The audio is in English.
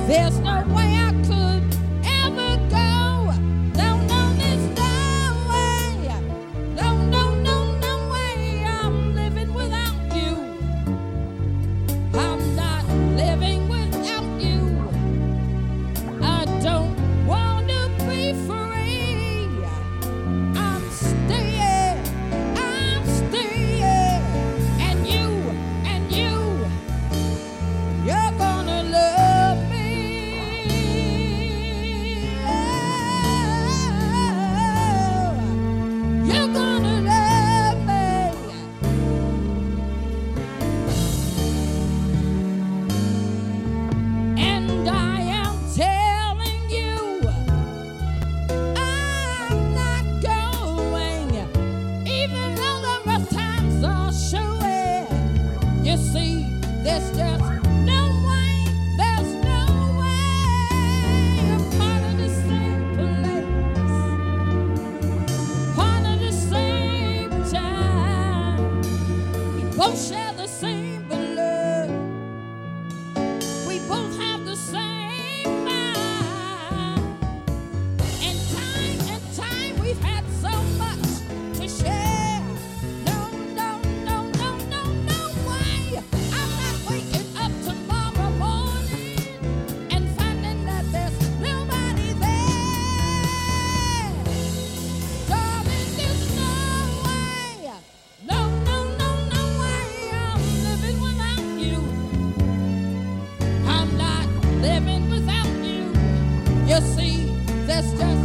There's no way I could ever go. No, no, there's no way. No, no, no, no way. I'm living without you. I'm not living without you. I don't want to be free. I'm staying. And you're gonna love me. You're gonna love me. And I am telling you, I'm not going, even though the rough times are showing. You see, there's just no way, there's no way. I'm part of the same place, part of the same time. We both share the same blood. We both have the same mind. And time, we've had so much to share. No, no, no, no, no, no way. I'm not waking up tomorrow morning and finding that there's nobody there. Darling, there's no way. No, no, no, no way. I'm living without you. I'm not living without you. You see, there's just